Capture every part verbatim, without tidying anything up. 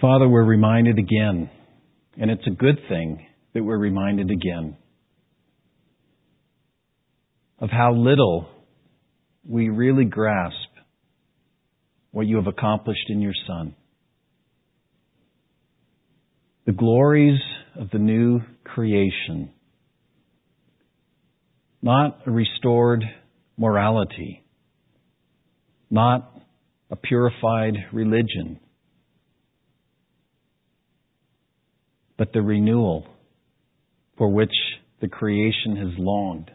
Father, we're reminded again, and it's a good thing that we're reminded again, of how little we really grasp what you have accomplished in your Son. The glories of the new creation, not a restored morality, not a purified religion, but the renewal for which the creation has longed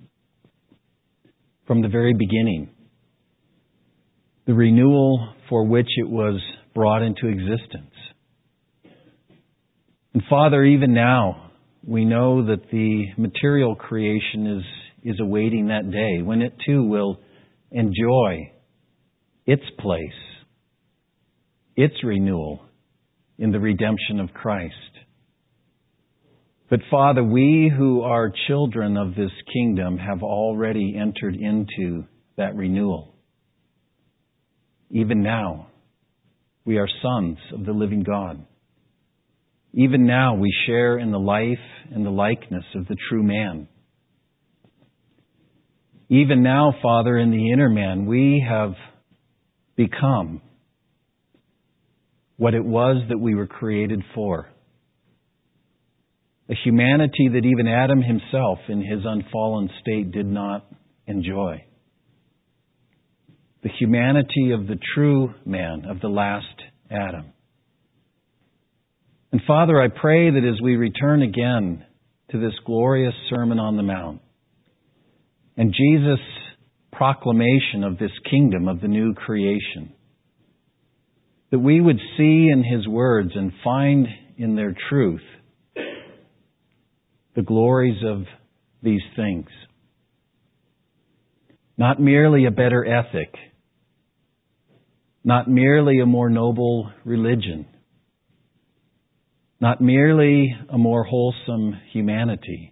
from the very beginning, the renewal for which it was brought into existence. And Father, even now, we know that the material creation is, is awaiting that day when it too will enjoy its place, its renewal in the redemption of Christ. But Father, we who are children of this kingdom have already entered into that renewal. Even now, we are sons of the living God. Even now, we share in the life and the likeness of the true man. Even now, Father, in the inner man, we have become what it was that we were created for. A humanity that even Adam himself in his unfallen state did not enjoy. The humanity of the true man, of the last Adam. And Father, I pray that as we return again to this glorious Sermon on the Mount and Jesus' proclamation of this kingdom of the new creation, that we would see in His words and find in their truth the glories of these things. Not merely a better ethic, not merely a more noble religion, not merely a more wholesome humanity,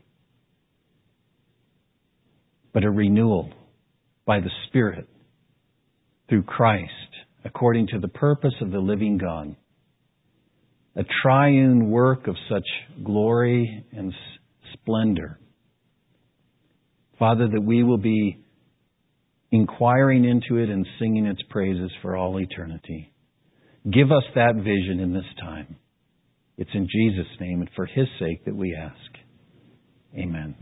but a renewal by the Spirit through Christ, according to the purpose of the living God. A triune work of such glory and splendor. Father, that we will be inquiring into it and singing its praises for all eternity. Give us that vision in this time. It's in Jesus' name and for His sake that we ask. Amen.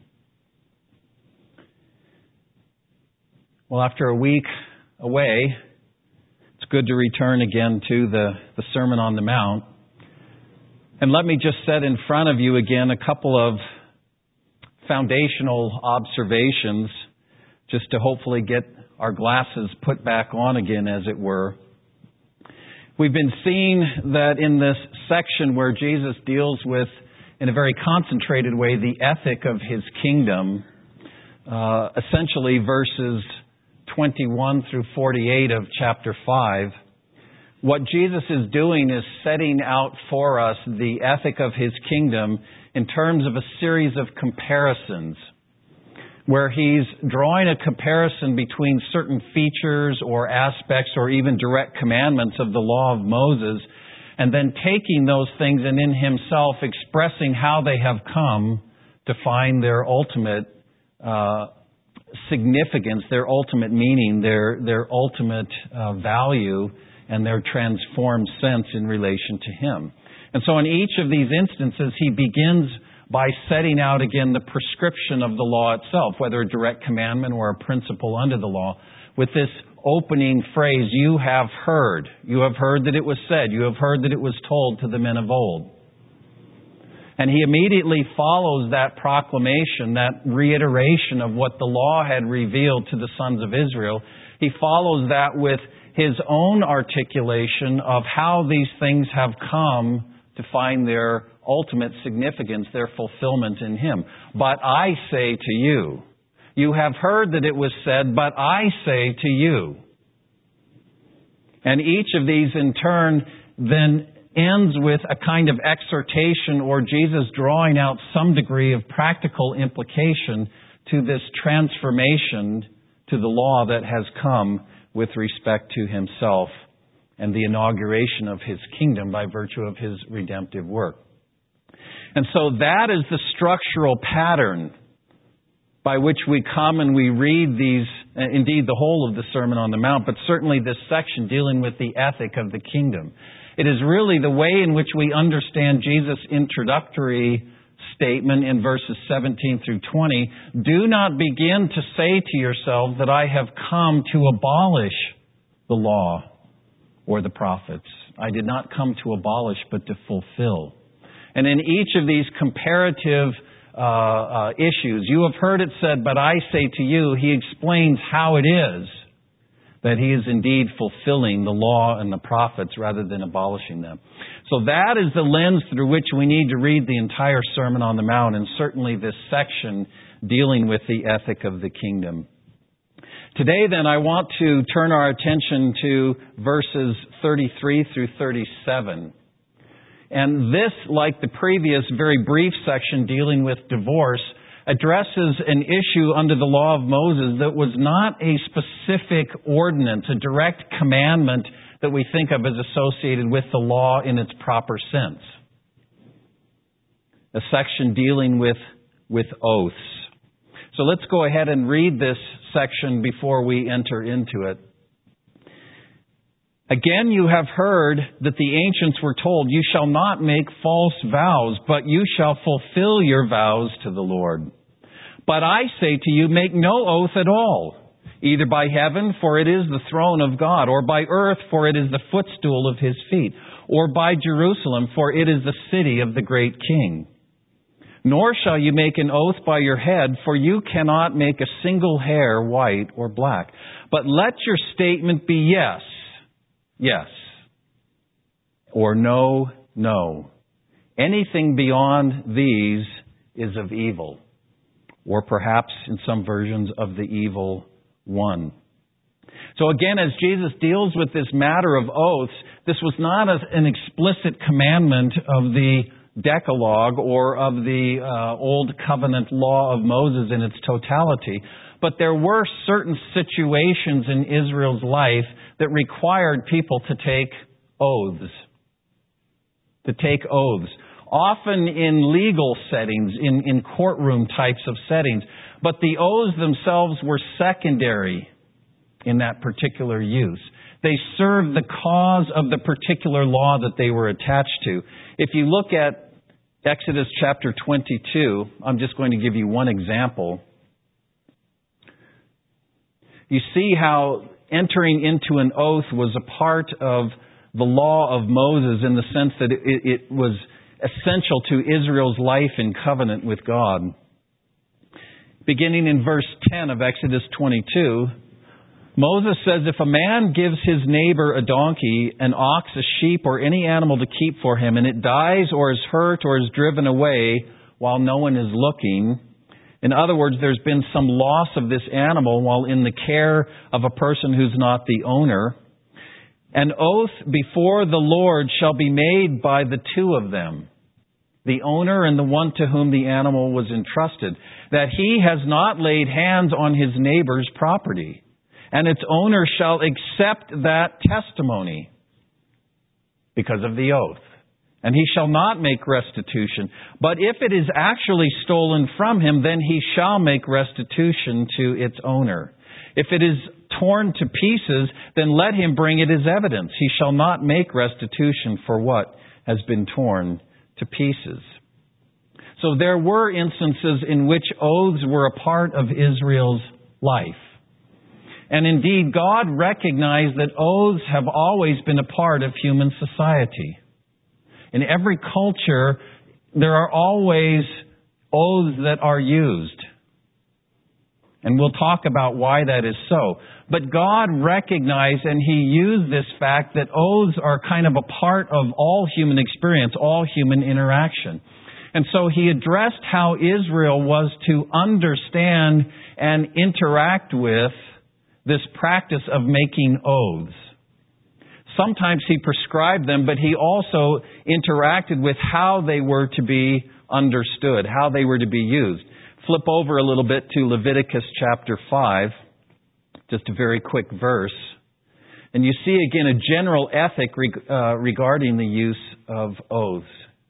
Well, after a week away, it's good to return again to the, the Sermon on the Mount. And let me just set in front of you again a couple of foundational observations just to hopefully get our glasses put back on again, as it were. We've been seeing that in this section where Jesus deals with, in a very concentrated way, the ethic of His kingdom, uh, essentially verses twenty-one through forty-eight of chapter five. What Jesus is doing is setting out for us the ethic of His kingdom in terms of a series of comparisons, where He's drawing a comparison between certain features or aspects or even direct commandments of the law of Moses, and then taking those things and in Himself expressing how they have come to find their ultimate uh, significance, their ultimate meaning, their, their ultimate uh, value, and their transformed sense in relation to Him. And so in each of these instances, He begins by setting out again the prescription of the law itself, whether a direct commandment or a principle under the law, with this opening phrase, "You have heard. You have heard that it was said. You have heard that it was told to the men of old." And He immediately follows that proclamation, that reiteration of what the law had revealed to the sons of Israel. He follows that with His own articulation of how these things have come to find their ultimate significance, their fulfillment in Him. "But I say to you," you have heard that it was said, "but I say to you." And each of these in turn then ends with a kind of exhortation or Jesus drawing out some degree of practical implication to this transformation to the law that has come with respect to Himself and the inauguration of His kingdom by virtue of His redemptive work. And so that is the structural pattern by which we come and we read these, indeed the whole of the Sermon on the Mount, but certainly this section dealing with the ethic of the kingdom. It is really the way in which we understand Jesus' introductory statement in verses seventeen through twenty. Do not begin to say to yourselves that I have come to abolish the law or the prophets. I did not come to abolish, but to fulfill. And in each of these comparative uh, uh, issues, you have heard it said, but I say to you, He explains how it is that He is indeed fulfilling the law and the prophets rather than abolishing them. So that is the lens through which we need to read the entire Sermon on the Mount, and certainly this section dealing with the ethic of the kingdom. Today, then, I want to turn our attention to verses thirty-three through thirty-seven. And this, like the previous very brief section dealing with divorce, addresses an issue under the law of Moses that was not a specific ordinance, a direct commandment that we think of as associated with the law in its proper sense. A section dealing with, with oaths. So let's go ahead and read this section before we enter into it. Again, you have heard that the ancients were told, you shall not make false vows, but you shall fulfill your vows to the Lord. But I say to you, make no oath at all, either by heaven, for it is the throne of God, or by earth, for it is the footstool of His feet, or by Jerusalem, for it is the city of the great King. Nor shall you make an oath by your head, for you cannot make a single hair white or black. But let your statement be yes, yes, or no, no. Anything beyond these is of evil, or perhaps in some versions of the evil one. So again, as Jesus deals with this matter of oaths, this was not an explicit commandment of the Decalogue or of the uh, Old Covenant law of Moses in its totality, but there were certain situations in Israel's life that required people to take oaths. To take oaths. Often in legal settings, in, in courtroom types of settings, but the oaths themselves were secondary in that particular use. They served the cause of the particular law that they were attached to. If you look at Exodus chapter twenty-two, I'm just going to give you one example. You see how entering into an oath was a part of the law of Moses in the sense that it, it was essential to Israel's life in covenant with God. Beginning in verse ten of Exodus twenty-two, Moses says, if a man gives his neighbor a donkey, an ox, a sheep, or any animal to keep for him, and it dies or is hurt or is driven away while no one is looking, in other words, there's been some loss of this animal while in the care of a person who's not the owner, an oath before the Lord shall be made by the two of them, the owner and the one to whom the animal was entrusted, that he has not laid hands on his neighbor's property. And its owner shall accept that testimony because of the oath. And he shall not make restitution. But if it is actually stolen from him, then he shall make restitution to its owner. If it is torn to pieces, then let him bring it as evidence. He shall not make restitution for what has been torn to pieces. So there were instances in which oaths were a part of Israel's life. And indeed, God recognized that oaths have always been a part of human society. In every culture, there are always oaths that are used. And we'll talk about why that is so. But God recognized and He used this fact that oaths are kind of a part of all human experience, all human interaction. And so He addressed how Israel was to understand and interact with this practice of making oaths. Sometimes He prescribed them, but He also interacted with how they were to be understood, how they were to be used. Flip over a little bit to Leviticus chapter five, just a very quick verse. And you see again a general ethic reg- uh, regarding the use of oaths.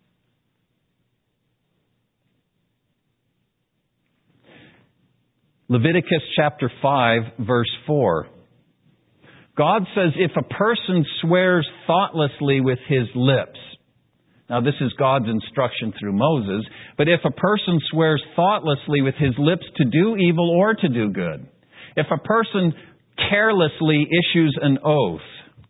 Leviticus chapter five, verse four. God says, if a person swears thoughtlessly with his lips, now this is God's instruction through Moses, but if a person swears thoughtlessly with his lips to do evil or to do good, if a person carelessly issues an oath,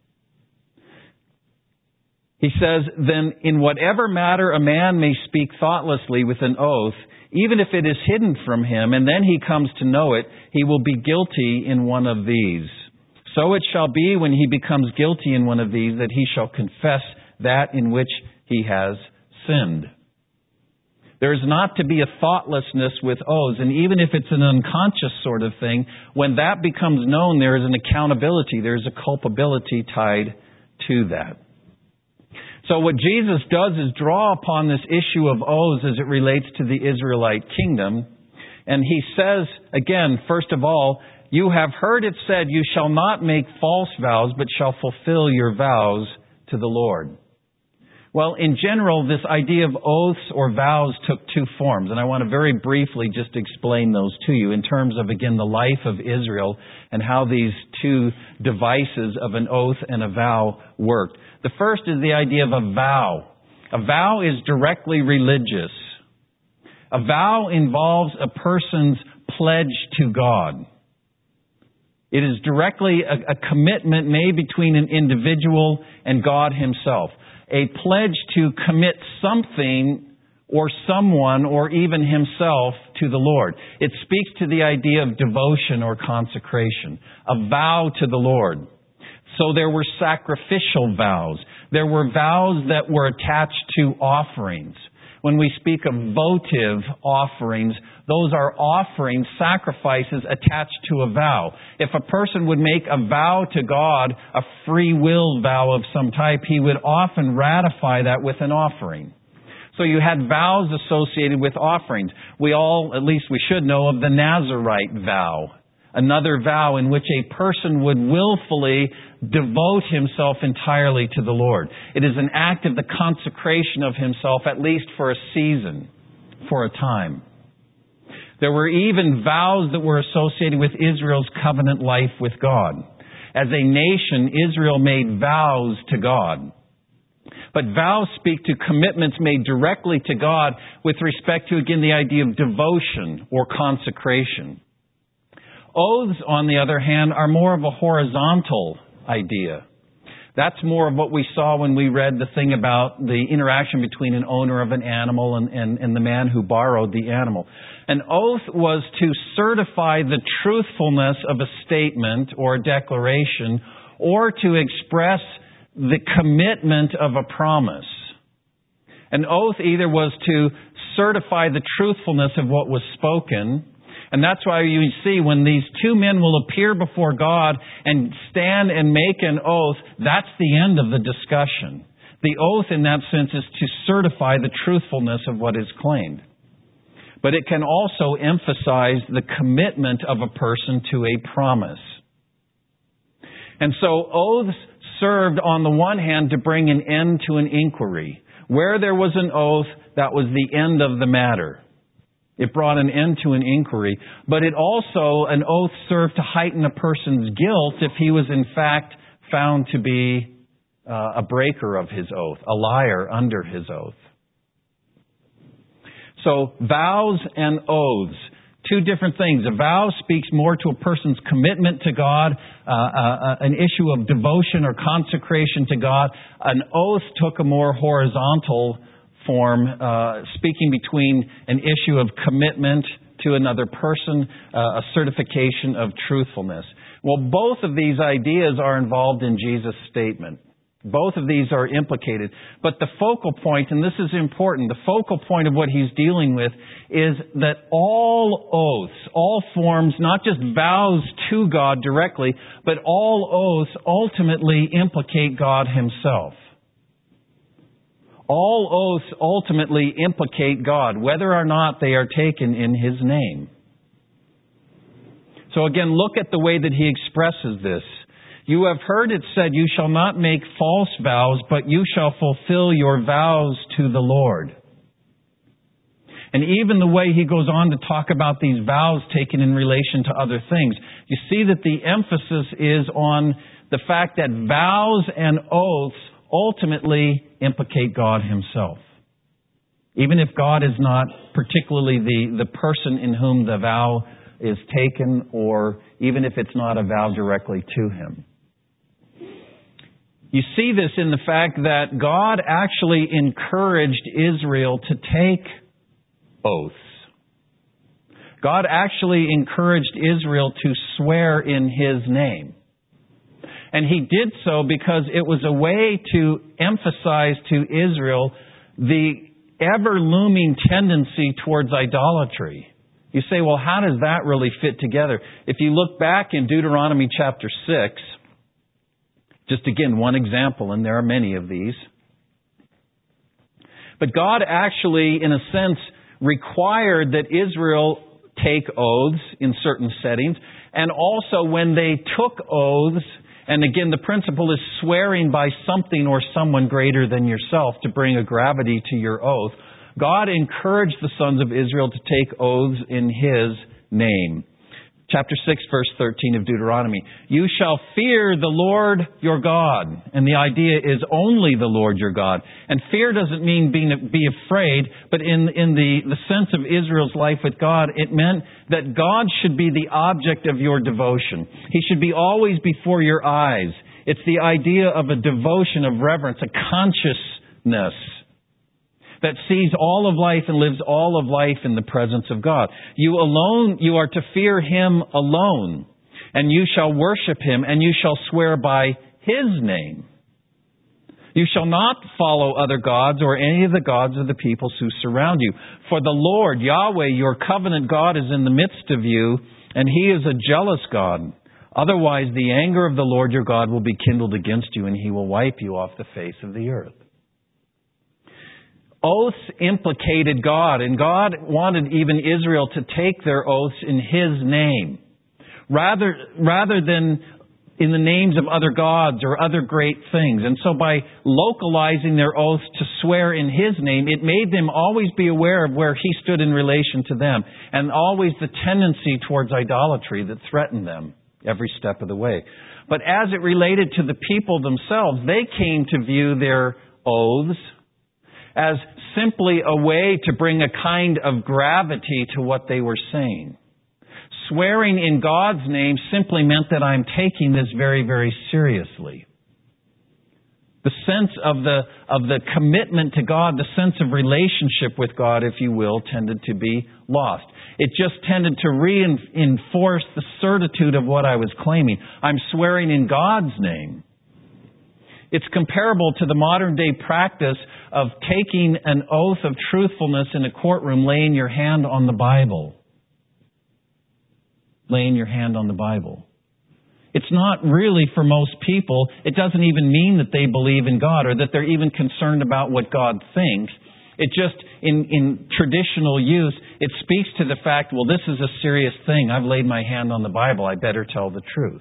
he says, then in whatever matter a man may speak thoughtlessly with an oath, even if it is hidden from him, and then he comes to know it, he will be guilty in one of these. So it shall be when he becomes guilty in one of these that he shall confess that in which he has sinned. There is not to be a thoughtlessness with oaths, and even if it's an unconscious sort of thing, when that becomes known, there is an accountability, there is a culpability tied to that. So what Jesus does is draw upon this issue of oaths as it relates to the Israelite kingdom. And he says, again, first of all, you have heard it said, you shall not make false vows, but shall fulfill your vows to the Lord. Well, in general, this idea of oaths or vows took two forms. And I want to very briefly just explain those to you in terms of, again, the life of Israel and how these two devices of an oath and a vow worked. The first is the idea of a vow. A vow is directly religious. A vow involves a person's pledge to God. It is directly a, a commitment made between an individual and God Himself. A pledge to commit something or someone or even himself to the Lord. It speaks to the idea of devotion or consecration. A vow to the Lord. So there were sacrificial vows. There were vows that were attached to offerings. When we speak of votive offerings, those are offerings, sacrifices attached to a vow. If a person would make a vow to God, a free will vow of some type, he would often ratify that with an offering. So you had vows associated with offerings. We all, at least we should know, of the Nazirite vow. Another vow in which a person would willfully devote himself entirely to the Lord. It is an act of the consecration of himself, at least for a season, for a time. There were even vows that were associated with Israel's covenant life with God. As a nation, Israel made vows to God. But vows speak to commitments made directly to God with respect to, again, the idea of devotion or consecration. Oaths, on the other hand, are more of a horizontal idea. That's more of what we saw when we read the thing about the interaction between an owner of an animal and, and, and the man who borrowed the animal. An oath was to certify the truthfulness of a statement or a declaration, or to express the commitment of a promise. An oath either was to certify the truthfulness of what was spoken, and that's why you see when these two men will appear before God and stand and make an oath, that's the end of the discussion. The oath in that sense is to certify the truthfulness of what is claimed. But it can also emphasize the commitment of a person to a promise. And so oaths served on the one hand to bring an end to an inquiry. Where there was an oath, that was the end of the matter. It brought an end to an inquiry. But it also, an oath served to heighten a person's guilt if he was in fact found to be uh, a breaker of his oath, a liar under his oath. So, vows and oaths, two different things. A vow speaks more to a person's commitment to God, uh, uh, an issue of devotion or consecration to God. An oath took a more horizontal form, uh, speaking between an issue of commitment to another person, uh, a certification of truthfulness. Well, both of these ideas are involved in Jesus' statement. Both of these are implicated. But the focal point, and this is important, the focal point of what he's dealing with is that all oaths, all forms, not just vows to God directly, but all oaths ultimately implicate God Himself. All oaths ultimately implicate God, whether or not they are taken in His name. So again, look at the way that he expresses this. You have heard it said, you shall not make false vows, but you shall fulfill your vows to the Lord. And even the way he goes on to talk about these vows taken in relation to other things, you see that the emphasis is on the fact that vows and oaths ultimately implicate God himself. Even if God is not particularly the, the person in whom the vow is taken, or even if it's not a vow directly to him. You see this in the fact that God actually encouraged Israel to take oaths. God actually encouraged Israel to swear in his name. And he did so because it was a way to emphasize to Israel the ever-looming tendency towards idolatry. You say, well, how does that really fit together? If you look back in Deuteronomy chapter six, just again, one example, and there are many of these. But God actually, in a sense, required that Israel take oaths in certain settings. And also when they took oaths, and again, the principle is swearing by something or someone greater than yourself to bring a gravity to your oath. God encouraged the sons of Israel to take oaths in his name. Chapter six, verse thirteen of Deuteronomy. You shall fear the Lord your God. And the idea is only the Lord your God. And fear doesn't mean being, be afraid, but in, in the, the sense of Israel's life with God, it meant that God should be the object of your devotion. He should be always before your eyes. It's the idea of a devotion, of reverence, a consciousness that sees all of life and lives all of life in the presence of God. You alone, you are to fear him alone, and you shall worship him, and you shall swear by his name. You shall not follow other gods or any of the gods of the peoples who surround you. For the Lord, Yahweh, your covenant God, is in the midst of you, and he is a jealous God. Otherwise, the anger of the Lord your God will be kindled against you, and he will wipe you off the face of the earth. Oaths implicated God, and God wanted even Israel to take their oaths in his name, rather, rather than in the names of other gods or other great things. And so by localizing their oaths to swear in his name, it made them always be aware of where he stood in relation to them, and always the tendency towards idolatry that threatened them every step of the way. But as it related to the people themselves, they came to view their oaths as simply a way to bring a kind of gravity to what they were saying. Swearing in God's name simply meant that I'm taking this very, very seriously. The sense of the, of the commitment to God, the sense of relationship with God, if you will, tended to be lost. It just tended to reinforce the certitude of what I was claiming. I'm swearing in God's name. It's comparable to the modern day practice of taking an oath of truthfulness in a courtroom, laying your hand on the Bible. Laying your hand on the Bible. It's not really, for most people, it doesn't even mean that they believe in God or that they're even concerned about what God thinks. It just, in, in traditional use, it speaks to the fact, well, this is a serious thing. I've laid my hand on the Bible. I better tell the truth.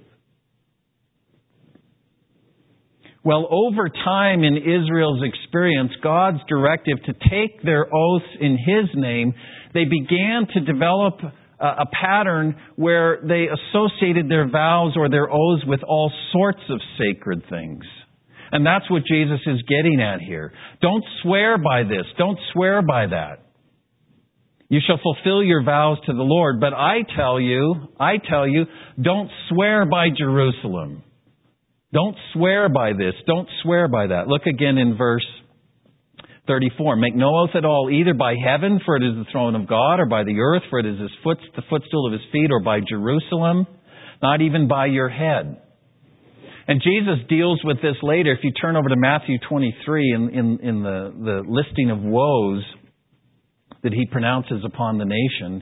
Well, over time in Israel's experience, God's directive to take their oaths in his name, they began to develop a, a pattern where they associated their vows or their oaths with all sorts of sacred things. And that's what Jesus is getting at here. Don't swear by this. Don't swear by that. You shall fulfill your vows to the Lord. But I tell you, I tell you, don't swear by Jerusalem. Don't swear by this. Don't swear by that. Look again in verse thirty-four. Make no oath at all, either by heaven, for it is the throne of God, or by the earth, for it is his foot, the footstool of his feet, or by Jerusalem, not even by your head. And Jesus deals with this later. If you turn over to Matthew twenty-three, in, in, in the, the listing of woes that he pronounces upon the nation,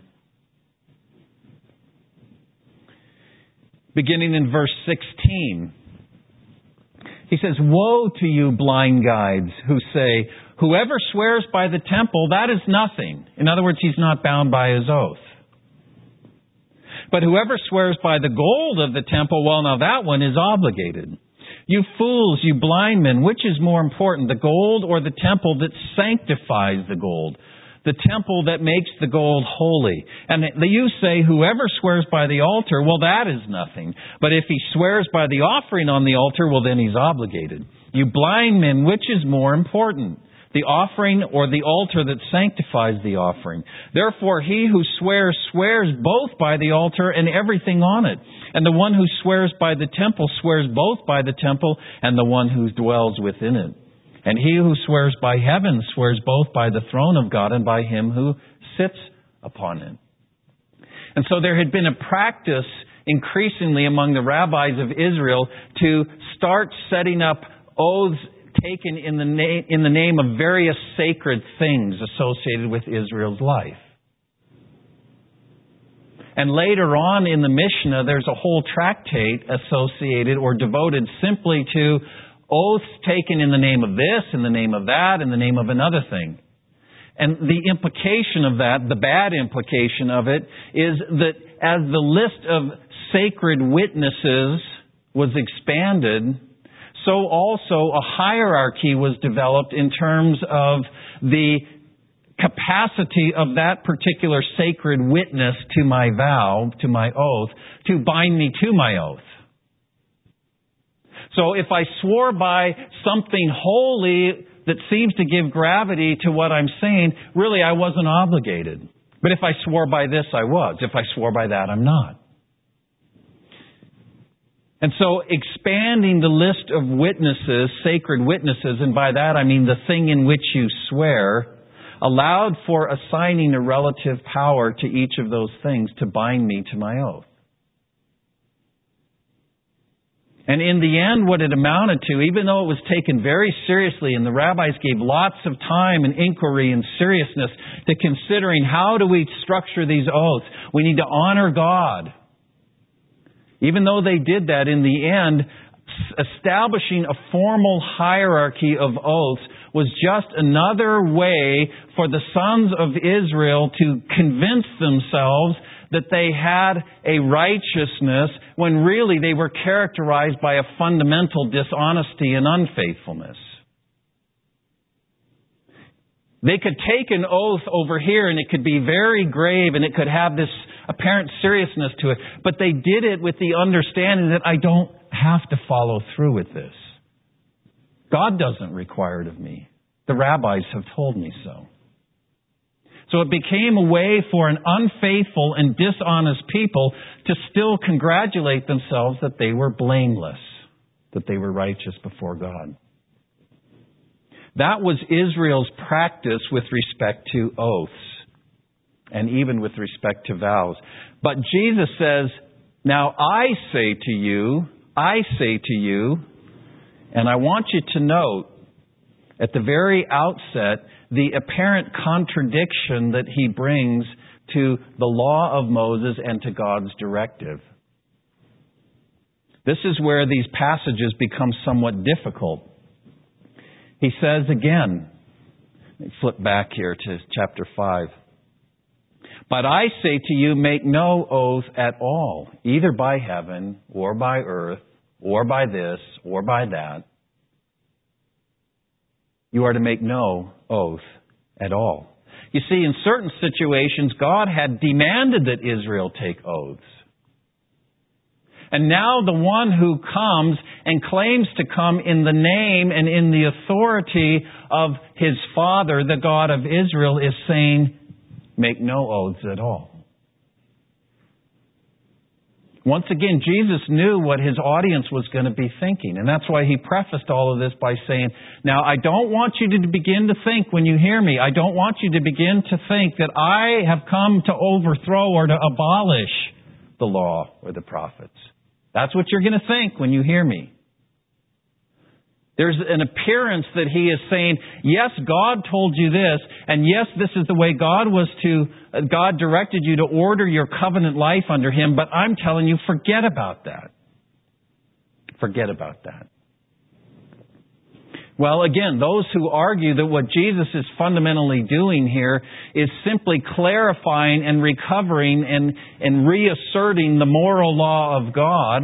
beginning in verse sixteen, he says, "Woe to you, blind guides, who say, whoever swears by the temple, that is nothing." In other words, he's not bound by his oath. But whoever swears by the gold of the temple, well, now that one is obligated. You fools, you blind men, which is more important, the gold or the temple that sanctifies the gold? The temple that makes the gold holy. And you say, whoever swears by the altar, well, that is nothing. But if he swears by the offering on the altar, well, then he's obligated. You blind men, which is more important? The offering or the altar that sanctifies the offering? Therefore, he who swears, swears both by the altar and everything on it. And the one who swears by the temple swears both by the temple and the one who dwells within it. And he who swears by heaven swears both by the throne of God and by him who sits upon it. And so there had been a practice increasingly among the rabbis of Israel to start setting up oaths taken in the name, in the name of various sacred things associated with Israel's life. And later on in the Mishnah, there's a whole tractate associated or devoted simply to oaths taken in the name of this, in the name of that, in the name of another thing. And the implication of that, the bad implication of it, is that as the list of sacred witnesses was expanded, so also a hierarchy was developed in terms of the capacity of that particular sacred witness to my vow, to my oath, to bind me to my oath. So if I swore by something holy that seems to give gravity to what I'm saying, really I wasn't obligated. But if I swore by this, I was. If I swore by that, I'm not. And so expanding the list of witnesses, sacred witnesses, and by that I mean the thing in which you swear, allowed for assigning a relative power to each of those things to bind me to my oath. And in the end, what it amounted to, even though it was taken very seriously, and the rabbis gave lots of time and inquiry and seriousness to considering how do we structure these oaths, we need to honor God. Even though they did that, in the end, establishing a formal hierarchy of oaths was just another way for the sons of Israel to convince themselves that they had a righteousness when really they were characterized by a fundamental dishonesty and unfaithfulness. They could take an oath over here and it could be very grave and it could have this apparent seriousness to it, but they did it with the understanding that I don't have to follow through with this. God doesn't require it of me. The rabbis have told me so. So it became a way for an unfaithful and dishonest people to still congratulate themselves that they were blameless, that they were righteous before God. That was Israel's practice with respect to oaths and even with respect to vows. But Jesus says, now I say to you, I say to you, and I want you to note at the very outset the apparent contradiction that he brings to the law of Moses and to God's directive. This is where these passages become somewhat difficult. He says again, let me flip back here to chapter five. But I say to you, make no oath at all, either by heaven or by earth or by this or by that. You are to make no oath at all. You see, in certain situations, God had demanded that Israel take oaths. And now the one who comes and claims to come in the name and in the authority of his Father, the God of Israel, is saying, make no oaths at all. Once again, Jesus knew what his audience was going to be thinking. And that's why he prefaced all of this by saying, now I don't want you to begin to think when you hear me, I don't want you to begin to think that I have come to overthrow or to abolish the law or the prophets. That's what you're going to think when you hear me. There's an appearance that he is saying, yes, God told you this, and yes, this is the way God was to, God directed you to order your covenant life under him, but I'm telling you, forget about that. Forget about that. Well, again, those who argue that what Jesus is fundamentally doing here is simply clarifying and recovering and, and reasserting the moral law of God,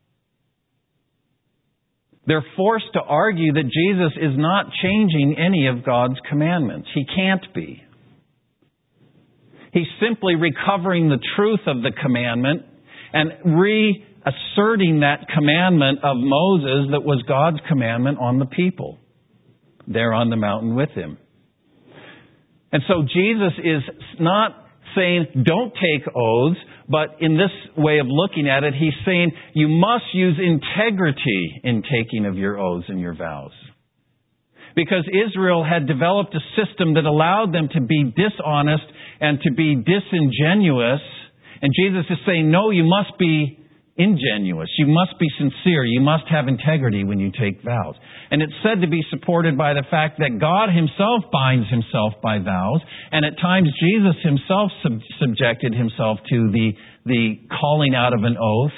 they're forced to argue that Jesus is not changing any of God's commandments. He can't be. He's simply recovering the truth of the commandment and reasserting that commandment of Moses that was God's commandment on the people there on the mountain with him. And so Jesus is not saying, don't take oaths, but in this way of looking at it, he's saying you must use integrity in taking of your oaths and your vows. Because Israel had developed a system that allowed them to be dishonest and to be disingenuous. And Jesus is saying, no, you must be ingenuous. You must be sincere. You must have integrity when you take vows. And it's said to be supported by the fact that God himself binds himself by vows. And at times Jesus himself sub- subjected himself to the, the calling out of an oath.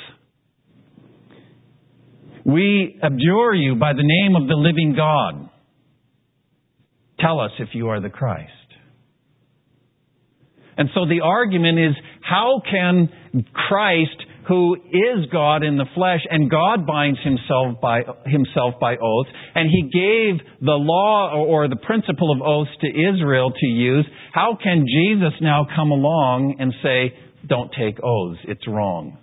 We adjure you by the name of the living God. Tell us if you are the Christ. And so the argument is, how can Christ, who is God in the flesh, and God binds himself by himself by oath, and he gave the law or the principle of oaths to Israel to use, how can Jesus now come along and say, don't take oaths, it's wrong.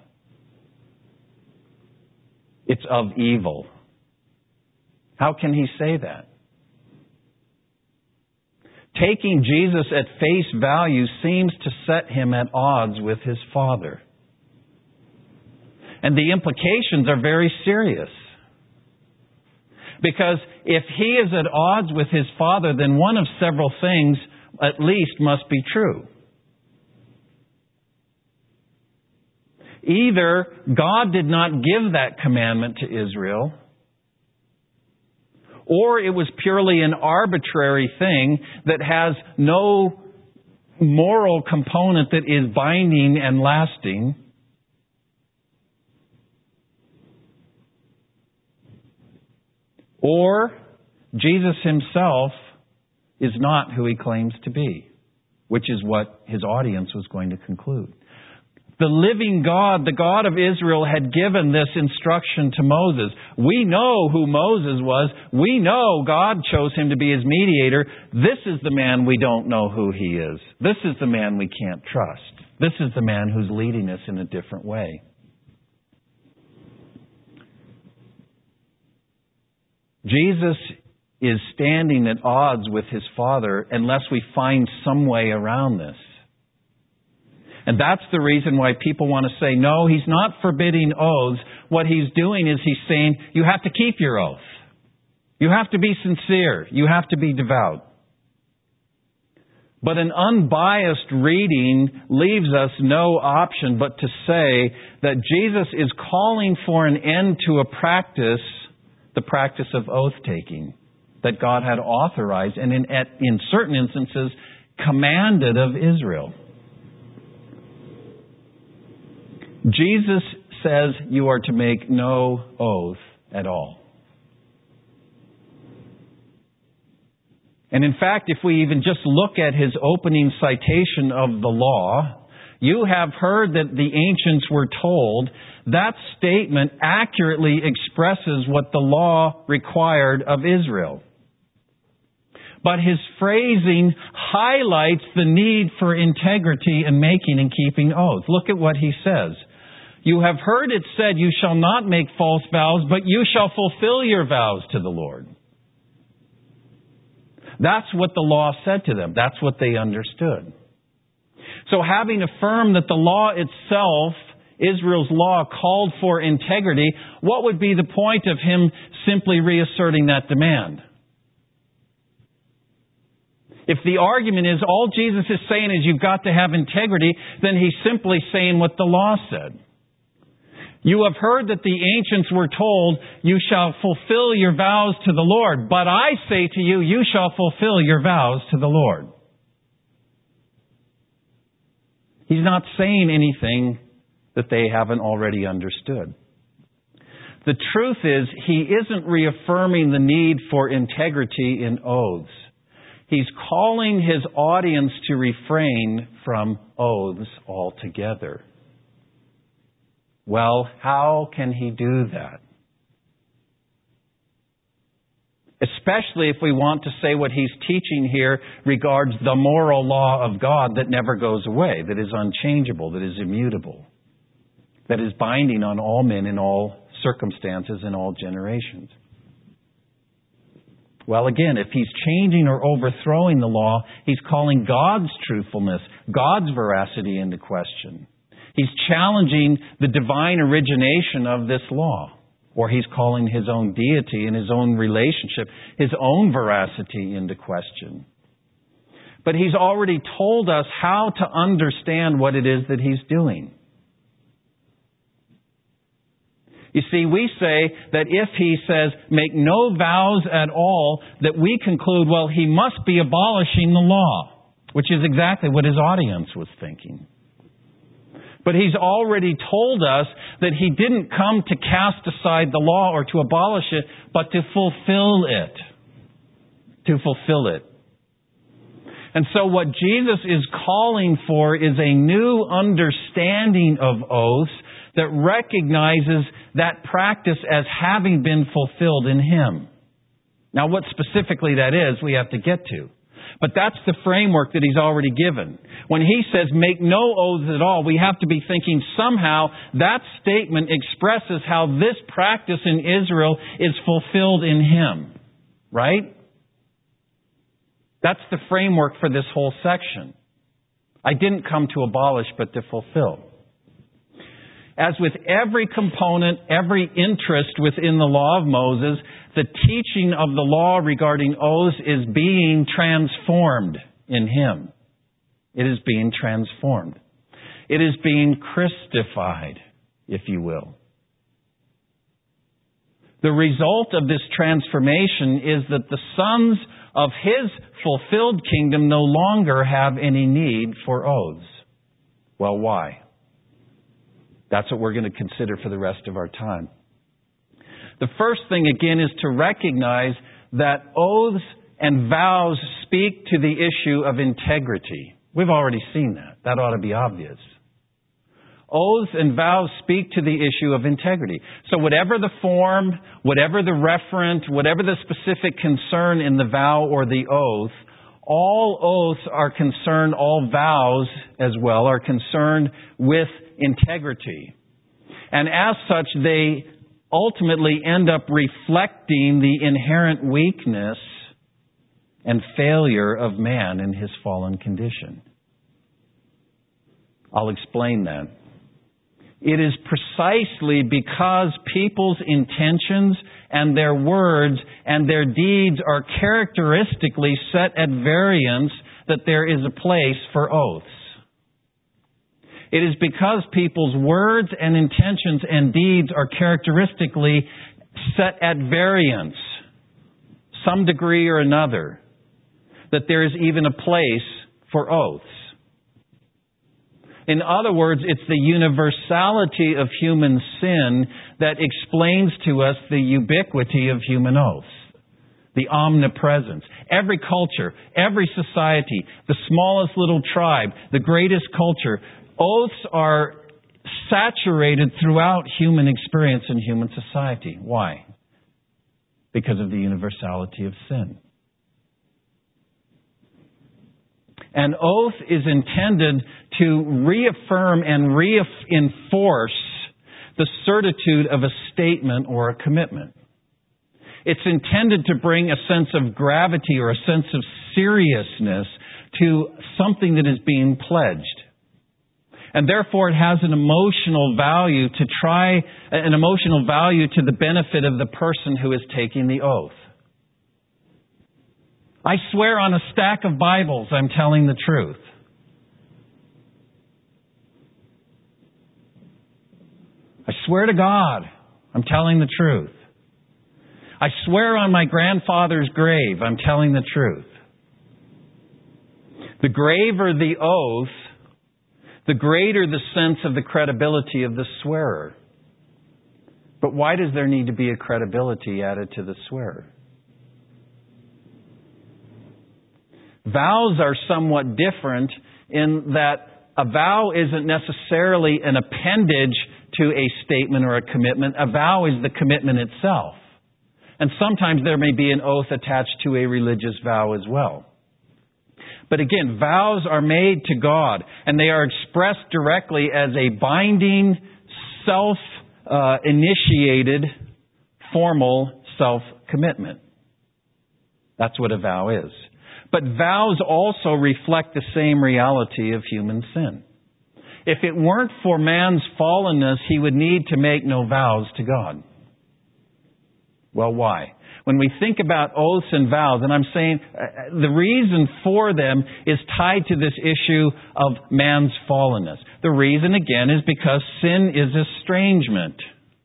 It's of evil. How can he say that? Taking Jesus at face value seems to set him at odds with his Father. And the implications are very serious. Because if he is at odds with his Father, then one of several things at least must be true. Either God did not give that commandment to Israel, or it was purely an arbitrary thing that has no moral component that is binding and lasting. Or Jesus himself is not who he claims to be, which is what his audience was going to conclude. The living God, the God of Israel, had given this instruction to Moses. We know who Moses was. We know God chose him to be his mediator. This is the man we don't know who he is. This is the man we can't trust. This is the man who's leading us in a different way. Jesus is standing at odds with his Father unless we find some way around this. And that's the reason why people want to say, no, he's not forbidding oaths. What he's doing is he's saying, you have to keep your oath. You have to be sincere. You have to be devout. But an unbiased reading leaves us no option but to say that Jesus is calling for an end to a practice, the practice of oath-taking, that God had authorized and in, at, in certain instances commanded of Israel. Jesus says you are to make no oath at all. And in fact, if we even just look at his opening citation of the law, you have heard that the ancients were told. That statement accurately expresses what the law required of Israel. But his phrasing highlights the need for integrity in making and keeping oaths. Look at what he says. You have heard it said, you shall not make false vows, but you shall fulfill your vows to the Lord. That's what the law said to them. That's what they understood. So having affirmed that the law itself, Israel's law, called for integrity, what would be the point of him simply reasserting that demand? If the argument is all Jesus is saying is you've got to have integrity, then he's simply saying what the law said. You have heard that the ancients were told, you shall fulfill your vows to the Lord. But I say to you, you shall fulfill your vows to the Lord. He's not saying anything that they haven't already understood. The truth is, he isn't reaffirming the need for integrity in oaths. He's calling his audience to refrain from oaths altogether. Well, how can he do that? Especially if we want to say what he's teaching here regards the moral law of God that never goes away, that is unchangeable, that is immutable, that is binding on all men in all circumstances in all generations. Well, again, if he's changing or overthrowing the law, he's calling God's truthfulness, God's veracity into question. He's challenging the divine origination of this law. Or he's calling his own deity and his own relationship, his own veracity into question. But he's already told us how to understand what it is that he's doing. You see, we say that if he says, make no vows at all, that we conclude, well, he must be abolishing the law, which is exactly what his audience was thinking. But he's already told us that he didn't come to cast aside the law or to abolish it, but to fulfill it. To fulfill it. And so what Jesus is calling for is a new understanding of oaths that recognizes that practice as having been fulfilled in him. Now, what specifically that is, we have to get to. But that's the framework that he's already given. When he says, make no oaths at all, we have to be thinking somehow that statement expresses how this practice in Israel is fulfilled in him. Right? That's the framework for this whole section. I didn't come to abolish, but to fulfill. As with every component, every interest within the law of Moses, the teaching of the law regarding oaths is being transformed in him. It is being transformed. It is being Christified, if you will. The result of this transformation is that the sons of his fulfilled kingdom no longer have any need for oaths. Well, why? That's what we're going to consider for the rest of our time. The first thing, again, is to recognize that oaths and vows speak to the issue of integrity. We've already seen that. That ought to be obvious. Oaths and vows speak to the issue of integrity. So whatever the form, whatever the referent, whatever the specific concern in the vow or the oath, all oaths are concerned, all vows as well, are concerned with integrity. And as such, they ultimately end up reflecting the inherent weakness and failure of man in his fallen condition. I'll explain that. It is precisely because people's intentions and their words and their deeds are characteristically set at variance that there is a place for oaths. It is because people's words and intentions and deeds are characteristically set at variance, some degree or another, that there is even a place for oaths. In other words, it's the universality of human sin that explains to us the ubiquity of human oaths, the omnipresence. Every culture, every society, the smallest little tribe, the greatest culture, oaths are saturated throughout human experience and human society. Why? Because of the universality of sin. An oath is intended to reaffirm and reinforce the certitude of a statement or a commitment. It's intended to bring a sense of gravity or a sense of seriousness to something that is being pledged. And therefore it has an emotional value to try, an emotional value to the benefit of the person who is taking the oath. I swear on a stack of Bibles I'm telling the truth. I swear to God I'm telling the truth. I swear on my grandfather's grave I'm telling the truth. The graver the oath, the greater the sense of the credibility of the swearer. But why does there need to be a credibility added to the swearer? Vows are somewhat different in that a vow isn't necessarily an appendage to a statement or a commitment. A vow is the commitment itself. And sometimes there may be an oath attached to a religious vow as well. But again, vows are made to God, and they are expressed directly as a binding, self-initiated, formal self-commitment. That's what a vow is. But vows also reflect the same reality of human sin. If it weren't for man's fallenness, he would need to make no vows to God. Well, why? When we think about oaths and vows, and I'm saying uh, the reason for them is tied to this issue of man's fallenness. The reason, again, is because sin is estrangement.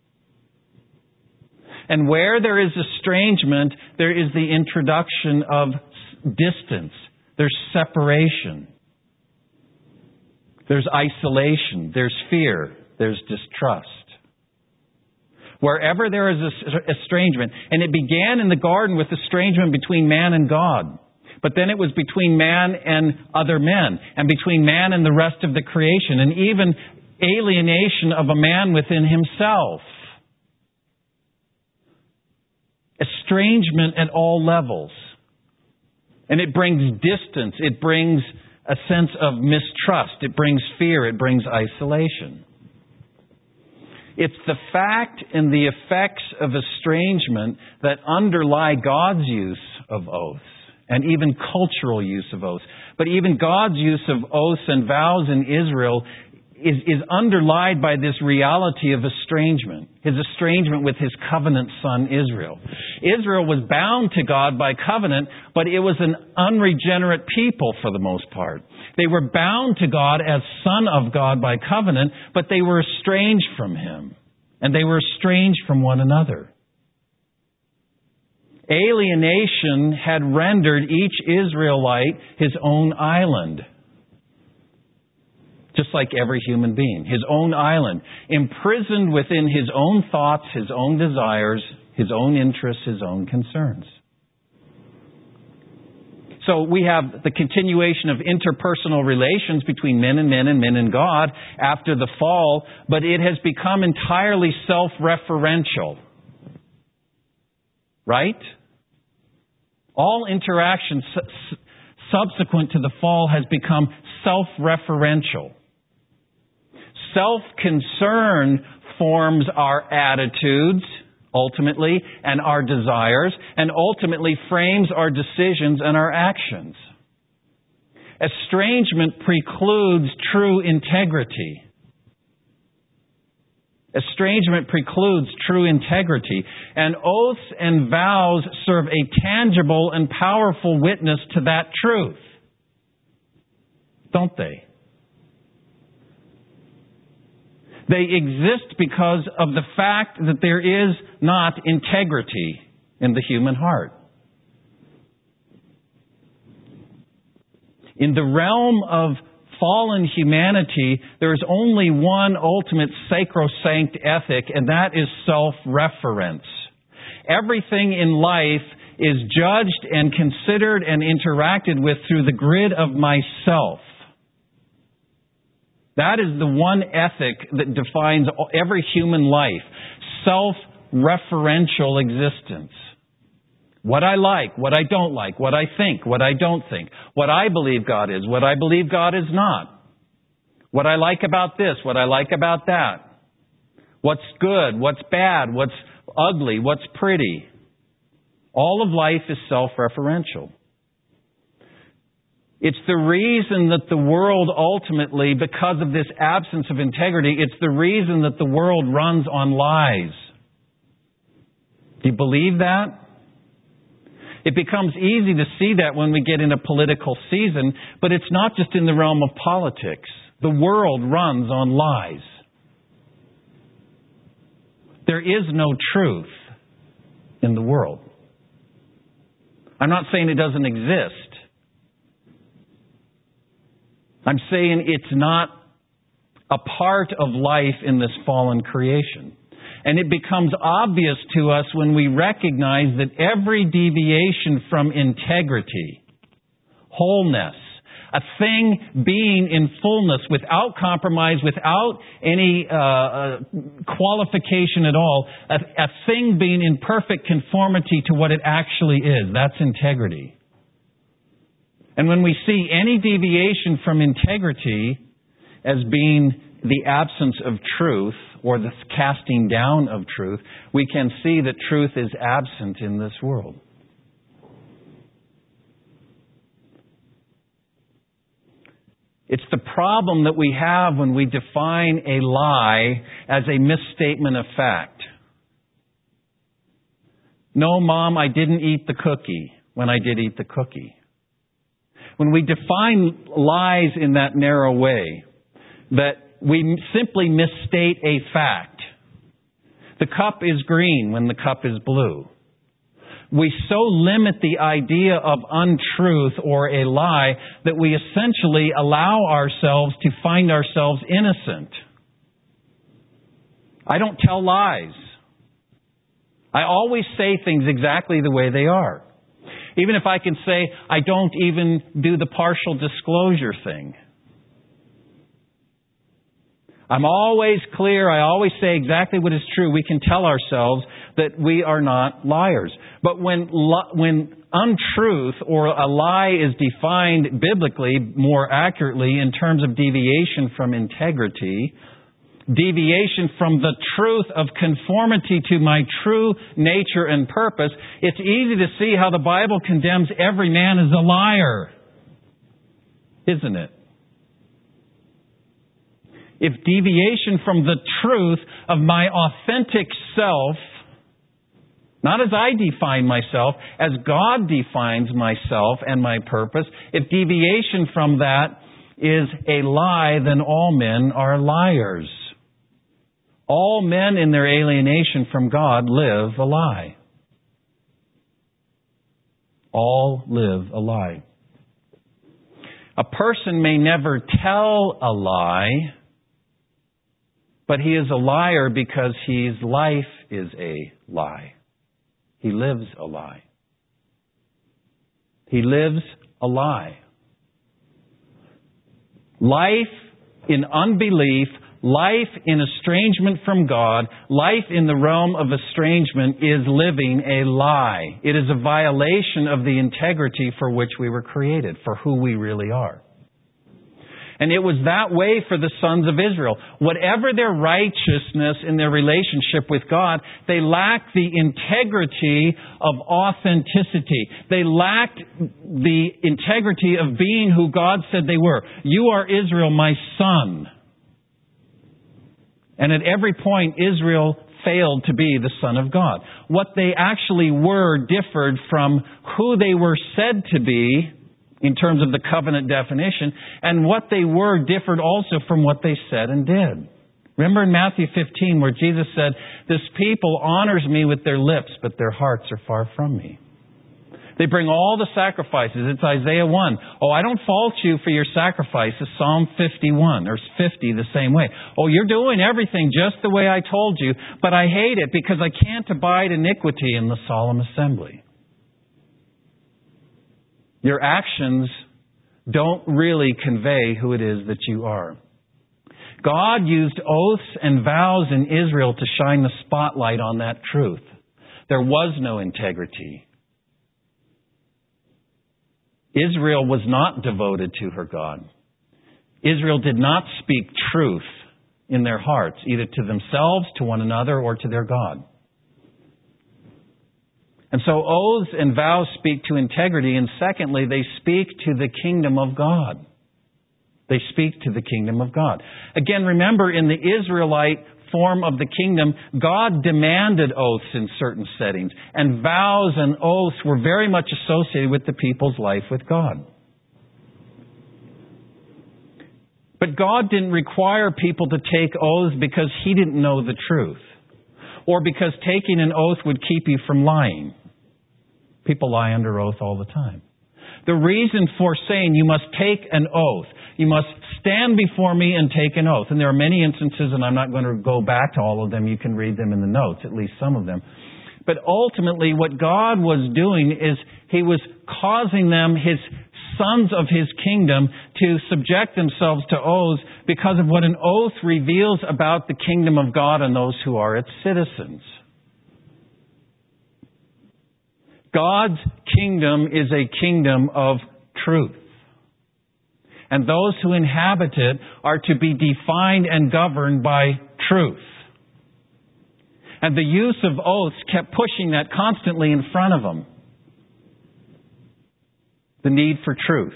And where there is estrangement, there is the introduction of distance. There's separation. There's isolation. There's fear. There's distrust. Wherever there is estrangement, and it began in the garden with estrangement between man and God. But then it was between man and other men, and between man and the rest of the creation, and even alienation of a man within himself. Estrangement at all levels. And it brings distance. It brings a sense of mistrust. It brings fear. It brings isolation. It's the fact and the effects of estrangement that underlie God's use of oaths, and even cultural use of oaths. But even God's use of oaths and vows in Israel is, is underlined by this reality of estrangement. His estrangement with His covenant son Israel. Israel was bound to God by covenant, but it was an unregenerate people for the most part. They were bound to God as son of God by covenant, but they were estranged from Him. And they were estranged from one another. Alienation had rendered each Israelite his own island. Just like every human being. His own island. Imprisoned within his own thoughts, his own desires, his own interests, his own concerns. So we have the continuation of interpersonal relations between men and men and men and God after the fall, but it has become entirely self-referential. Right? All interaction su- subsequent to the fall has become self-referential. Self-concern forms our attitudes, ultimately, and our desires, and ultimately frames our decisions and our actions. Estrangement precludes true integrity. Estrangement precludes true integrity. And oaths and vows serve a tangible and powerful witness to that truth. Don't they? They exist because of the fact that there is not integrity in the human heart. In the realm of fallen humanity, there is only one ultimate sacrosanct ethic, and that is self-reference. Everything in life is judged and considered and interacted with through the grid of myself. That is the one ethic that defines every human life. Self-referential existence. What I like, what I don't like, what I think, what I don't think. What I believe God is, what I believe God is not. What I like about this, what I like about that. What's good, what's bad, what's ugly, what's pretty. All of life is self-referential. It's the reason that the world ultimately, because of this absence of integrity, it's the reason that the world runs on lies. Do you believe that? It becomes easy to see that when we get in a political season, but it's not just in the realm of politics. The world runs on lies. There is no truth in the world. I'm not saying it doesn't exist. I'm saying it's not a part of life in this fallen creation. And it becomes obvious to us when we recognize that every deviation from integrity, wholeness, a thing being in fullness, without compromise, without any uh, uh, qualification at all, a, a thing being in perfect conformity to what it actually is. That's integrity. And when we see any deviation from integrity as being the absence of truth or the casting down of truth, we can see that truth is absent in this world. It's the problem that we have when we define a lie as a misstatement of fact. No, Mom, I didn't eat the cookie when I did eat the cookie. When we define lies in that narrow way, that we simply misstate a fact. The cup is green when the cup is blue. We so limit the idea of untruth or a lie that we essentially allow ourselves to find ourselves innocent. I don't tell lies. I always say things exactly the way they are. Even if I can say, I don't even do the partial disclosure thing. I'm always clear. I always say exactly what is true. We can tell ourselves that we are not liars. But when when untruth or a lie is defined biblically more accurately in terms of deviation from integrity, deviation from the truth of conformity to my true nature and purpose, it's easy to see how the Bible condemns every man as a liar. Isn't it? If deviation from the truth of my authentic self, not as I define myself, as God defines myself and my purpose, if deviation from that is a lie, then all men are liars. All men in their alienation from God live a lie. All live a lie. A person may never tell a lie, but he is a liar because his life is a lie. He lives a lie. He lives a lie. Life in unbelief, life in estrangement from God, life in the realm of estrangement is living a lie. It is a violation of the integrity for which we were created, for who we really are. And it was that way for the sons of Israel. Whatever their righteousness in their relationship with God, they lacked the integrity of authenticity. They lacked the integrity of being who God said they were. You are Israel, my son. And at every point, Israel failed to be the son of God. What they actually were differed from who they were said to be in terms of the covenant definition, and what they were differed also from what they said and did. Remember in Matthew fifteen where Jesus said, "This people honors me with their lips, but their hearts are far from me. They bring all the sacrifices." It's Isaiah one. "Oh, I don't fault you for your sacrifices." Psalm fifty-one, or fifty the same way. "Oh, you're doing everything just the way I told you, but I hate it because I can't abide iniquity in the solemn assembly." Your actions don't really convey who it is that you are. God used oaths and vows in Israel to shine the spotlight on that truth. There was no integrity. Israel was not devoted to her God. Israel did not speak truth in their hearts, either to themselves, to one another, or to their God. And so oaths and vows speak to integrity, and secondly, they speak to the kingdom of God. They speak to the kingdom of God. Again, remember, in the Israelite form of the kingdom, God demanded oaths in certain settings, and vows and oaths were very much associated with the people's life with God. But God didn't require people to take oaths because He didn't know the truth, or because taking an oath would keep you from lying. People lie under oath all the time. The reason for saying you must take an oath, you must stand before me and take an oath. And there are many instances, and I'm not going to go back to all of them. You can read them in the notes, at least some of them. But ultimately, what God was doing is He was causing them, His sons of His kingdom, to subject themselves to oaths because of what an oath reveals about the kingdom of God and those who are its citizens. God's kingdom is a kingdom of truth. And those who inhabit it are to be defined and governed by truth. And the use of oaths kept pushing that constantly in front of them. The need for truth.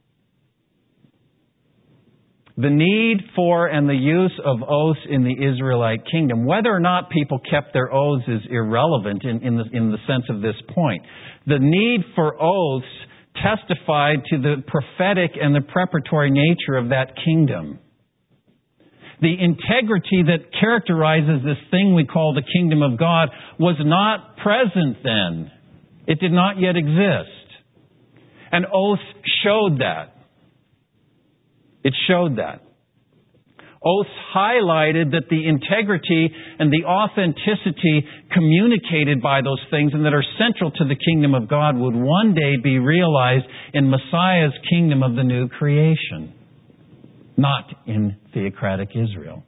The need for and the use of oaths in the Israelite kingdom. Whether or not people kept their oaths is irrelevant in, in, the, in the sense of this point. The need for oaths testified to the prophetic and the preparatory nature of that kingdom. The integrity that characterizes this thing we call the kingdom of God was not present then. It did not yet exist. And oaths showed that. It showed that. Oaths highlighted that the integrity and the authenticity communicated by those things and that are central to the kingdom of God would one day be realized in Messiah's kingdom of the new creation, not in theocratic Israel.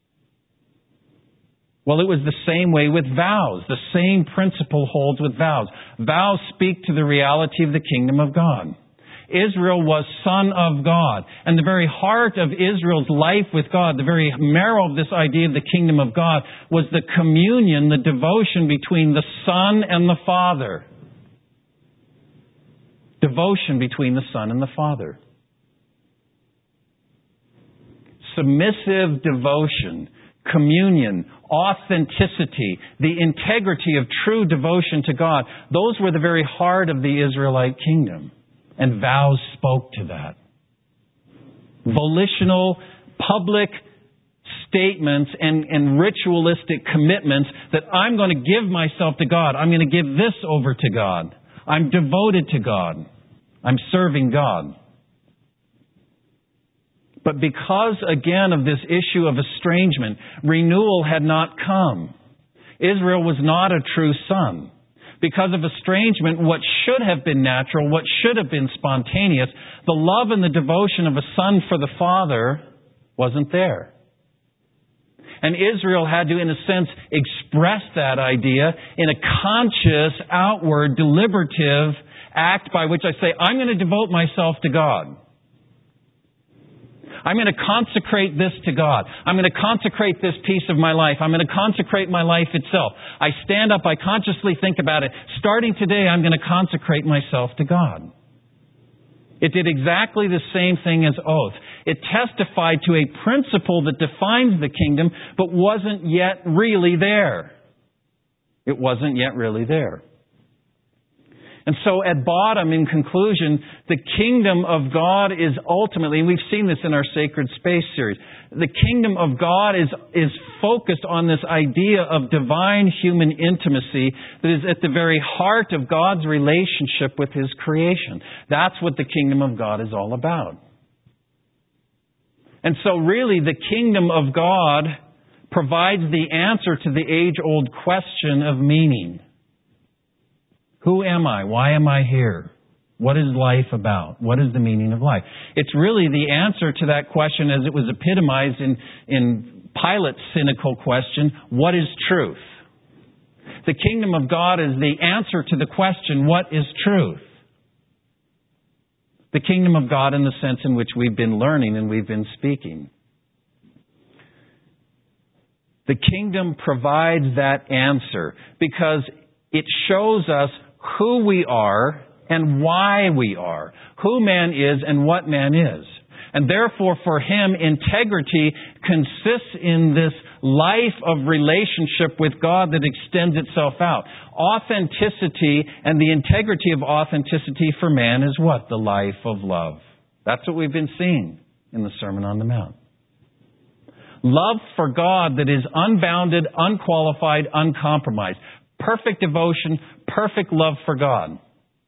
Well, it was the same way with vows. The same principle holds with vows. Vows speak to the reality of the kingdom of God. Israel was son of God. And the very heart of Israel's life with God, the very marrow of this idea of the kingdom of God, was the communion, the devotion between the Son and the Father. Devotion between the Son and the Father. Submissive devotion, communion, authenticity, the integrity of true devotion to God, those were the very heart of the Israelite kingdom. And vows spoke to that. Volitional, public statements and, and ritualistic commitments that I'm going to give myself to God. I'm going to give this over to God. I'm devoted to God. I'm serving God. But because, again, of this issue of estrangement, renewal had not come. Israel was not a true son. Because of estrangement, what should have been natural, what should have been spontaneous, the love and the devotion of a son for the father wasn't there. And Israel had to, in a sense, express that idea in a conscious, outward, deliberative act by which I say, I'm going to devote myself to God. I'm going to consecrate this to God. I'm going to consecrate this piece of my life. I'm going to consecrate my life itself. I stand up, I consciously think about it. Starting today, I'm going to consecrate myself to God. It did exactly the same thing as oath. It testified to a principle that defines the kingdom, but wasn't yet really there. It wasn't yet really there. And so at bottom, in conclusion, the kingdom of God is ultimately, and we've seen this in our Sacred Space series, the kingdom of God is, is focused on this idea of divine human intimacy that is at the very heart of God's relationship with His creation. That's what the kingdom of God is all about. And so really the kingdom of God provides the answer to the age-old question of meaning. Who am I? Why am I here? What is life about? What is the meaning of life? It's really the answer to that question as it was epitomized in, in Pilate's cynical question, what is truth? The kingdom of God is the answer to the question, what is truth? The kingdom of God in the sense in which we've been learning and we've been speaking. The kingdom provides that answer because it shows us who we are and why we are. Who man is and what man is. And therefore for him, integrity consists in this life of relationship with God that extends itself out. Authenticity and the integrity of authenticity for man is what? The life of love. That's what we've been seeing in the Sermon on the Mount. Love for God that is unbounded, unqualified, uncompromised. Perfect devotion, perfect love for God.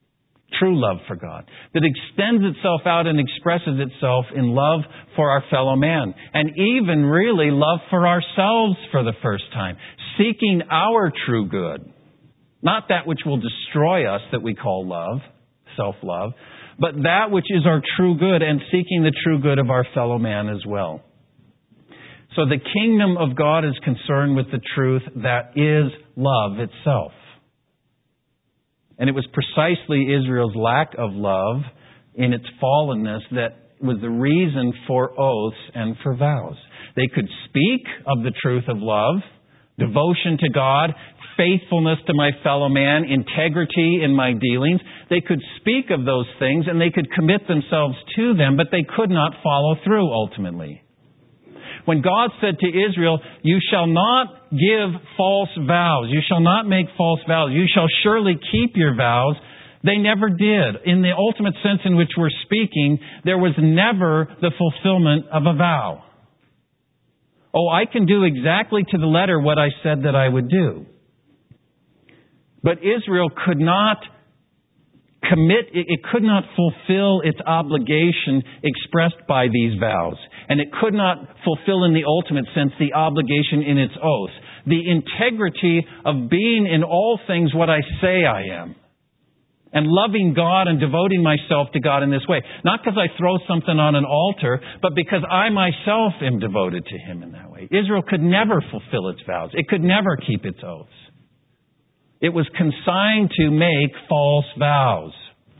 true love for God, that extends itself out and expresses itself in love for our fellow man, and even really love for ourselves for the first time, seeking our true good. Not that which will destroy us that we call love, self-love, but that which is our true good and seeking the true good of our fellow man as well. So the kingdom of God is concerned with the truth that is love itself. And it was precisely Israel's lack of love in its fallenness that was the reason for oaths and for vows. They could speak of the truth of love, devotion to God, faithfulness to my fellow man, integrity in my dealings. They could speak of those things and they could commit themselves to them, but they could not follow through ultimately. When God said to Israel, you shall not give false vows, you shall not make false vows, you shall surely keep your vows, they never did. In the ultimate sense in which we're speaking, there was never the fulfillment of a vow. Oh, I can do exactly to the letter what I said that I would do. But Israel could not commit, it could not fulfill its obligation expressed by these vows. And it could not fulfill in the ultimate sense the obligation in its oath. The integrity of being in all things what I say I am. And loving God and devoting myself to God in this way. Not because I throw something on an altar, but because I myself am devoted to Him in that way. Israel could never fulfill its vows. It could never keep its oaths. It was consigned to make false vows.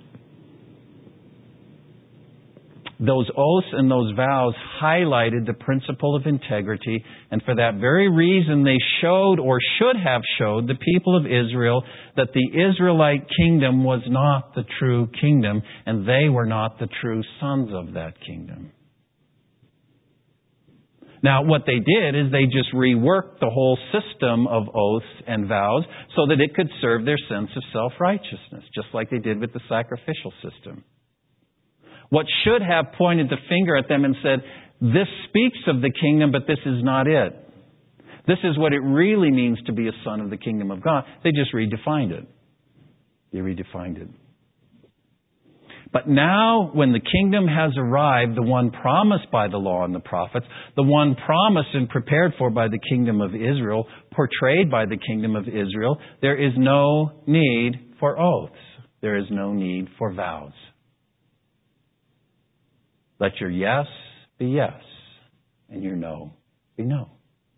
Those oaths and those vows highlighted the principle of integrity, and for that very reason they showed, or should have showed, the people of Israel that the Israelite kingdom was not the true kingdom, and they were not the true sons of that kingdom. Now, what they did is they just reworked the whole system of oaths and vows so that it could serve their sense of self-righteousness, just like they did with the sacrificial system. What should have pointed the finger at them and said, this speaks of the kingdom, but this is not it. This is what it really means to be a son of the kingdom of God. They just redefined it. They redefined it. But now, when the kingdom has arrived, the one promised by the law and the prophets, the one promised and prepared for by the kingdom of Israel, portrayed by the kingdom of Israel, there is no need for oaths. There is no need for vows. Let your yes be yes, and your no be no.